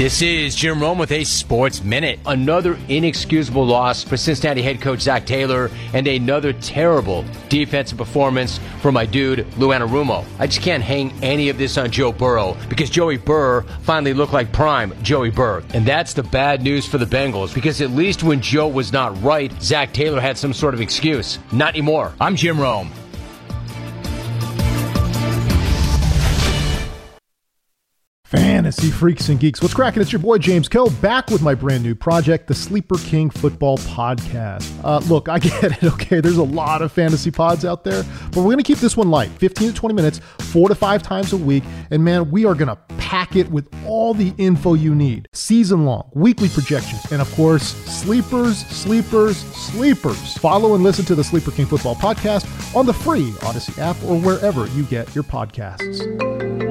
This is Jim Rome with a Sports Minute. Another inexcusable loss for Cincinnati head coach Zac Taylor and another terrible defensive performance for my dude Lou Anarumo. I just can't hang any of this on Joe Burrow because Joey Burr finally looked like prime Joey Burr. And that's the bad news for the Bengals because at least when Joe was not right, Zac Taylor had some sort of excuse. Not anymore. I'm Jim Rome. Fantasy freaks and geeks, what's cracking? It's your boy James Koh back with my brand new project, the Sleeper King Football Podcast. Look, I get it, okay? There's a lot of fantasy pods out there, but we're going to keep this one light, 15 to 20 minutes, 4 to 5 times a week, and man, we are going to pack it with all the info you need. Season-long, weekly projections, and of course, sleepers. Follow and listen to the Sleeper King Football Podcast on the free Odyssey app or wherever you get your podcasts.